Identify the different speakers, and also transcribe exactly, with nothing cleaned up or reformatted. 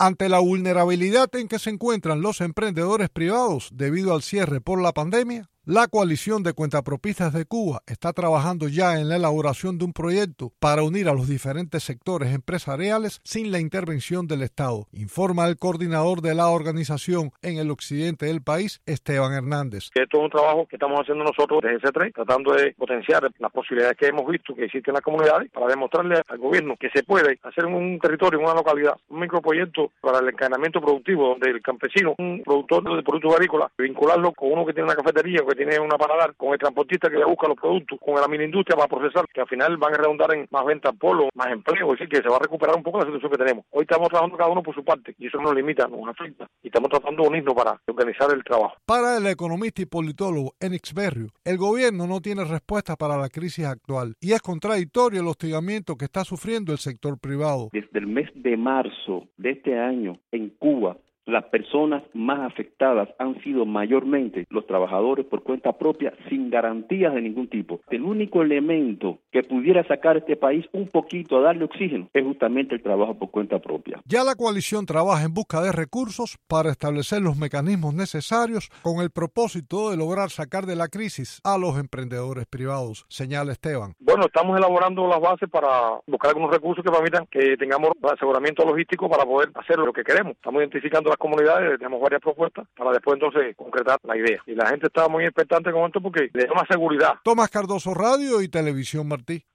Speaker 1: Ante la vulnerabilidad en que se encuentran los emprendedores privados debido al cierre por la pandemia, la coalición de cuentapropistas de Cuba está trabajando ya en la elaboración de un proyecto para unir a los diferentes sectores empresariales sin la intervención del Estado, informa el coordinador de la organización en el occidente del país, Esteban Hernández.
Speaker 2: Esto es un trabajo que estamos haciendo nosotros desde ese tres, tratando de potenciar las posibilidades que hemos visto que existen en las comunidades para demostrarle al gobierno que se puede hacer en un territorio, en una localidad, un microproyecto para el encadenamiento productivo donde el campesino, un productor de productos agrícolas, vincularlo con uno que tiene una cafetería, que tiene una paladar, con el transportista que le busca los productos, con la mini industria para procesar, que al final van a redundar en más ventas al pueblo, más empleo, es decir, que se va a recuperar un poco la situación que tenemos. Hoy estamos trabajando cada uno por su parte y eso nos limita, nos afecta y estamos tratando de unirnos para organizar el trabajo.
Speaker 1: Para el economista y politólogo Enix Berrio, el gobierno no tiene respuesta para la crisis actual y es contradictorio el hostigamiento que está sufriendo el sector privado.
Speaker 3: Desde el mes de marzo de este año en Cuba, las personas más afectadas han sido mayormente los trabajadores por cuenta propia sin garantías de ningún tipo. El único elemento que pudiera sacar a este país un poquito a darle oxígeno es justamente el trabajo por cuenta propia.
Speaker 1: Ya la coalición trabaja en busca de recursos para establecer los mecanismos necesarios con el propósito de lograr sacar de la crisis a los emprendedores privados, señala Esteban.
Speaker 2: Bueno, estamos elaborando las bases para buscar algunos recursos que permitan que tengamos aseguramiento logístico para poder hacer lo que queremos. Estamos identificando las comunidades, tenemos varias propuestas para después entonces concretar la idea. Y la gente está muy expectante con esto porque le da más seguridad.
Speaker 1: Tomás Cardoso, Radio y Televisión Martí.